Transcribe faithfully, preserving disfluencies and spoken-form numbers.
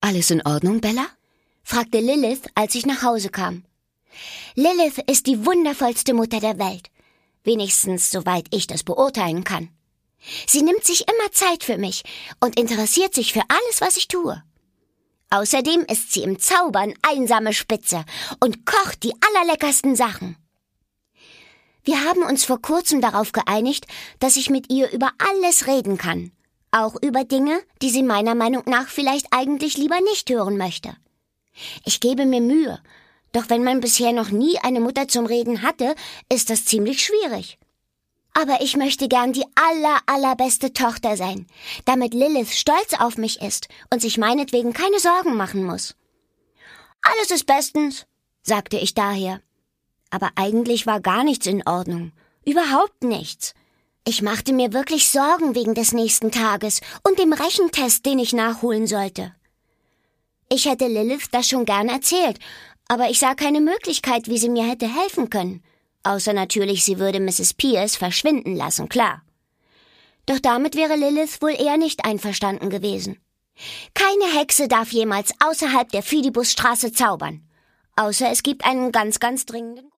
Alles in Ordnung, Bella?« fragte Lilith, als ich nach Hause kam. Lilith ist die wundervollste Mutter der Welt. Wenigstens soweit ich das beurteilen kann. Sie nimmt sich immer Zeit für mich und interessiert sich für alles, was ich tue. Außerdem ist sie im Zaubern einsame Spitze und kocht die allerleckersten Sachen. Wir haben uns vor kurzem darauf geeinigt, dass ich mit ihr über alles reden kann. Auch über Dinge, die sie meiner Meinung nach vielleicht eigentlich lieber nicht hören möchte. Ich gebe mir Mühe, doch wenn man bisher noch nie eine Mutter zum Reden hatte, ist das ziemlich schwierig. Aber ich möchte gern die aller, allerbeste Tochter sein, damit Lilith stolz auf mich ist und sich meinetwegen keine Sorgen machen muss. »Alles ist bestens«, sagte ich daher. Aber eigentlich war gar nichts in Ordnung. Überhaupt nichts. Ich machte mir wirklich Sorgen wegen des nächsten Tages und dem Rechentest, den ich nachholen sollte. Ich hätte Lilith das schon gern erzählt, aber ich sah keine Möglichkeit, wie sie mir hätte helfen können. Außer natürlich, sie würde Misses Pierce verschwinden lassen, klar. Doch damit wäre Lilith wohl eher nicht einverstanden gewesen. Keine Hexe darf jemals außerhalb der Fidibusstraße zaubern. Außer es gibt einen ganz, ganz dringenden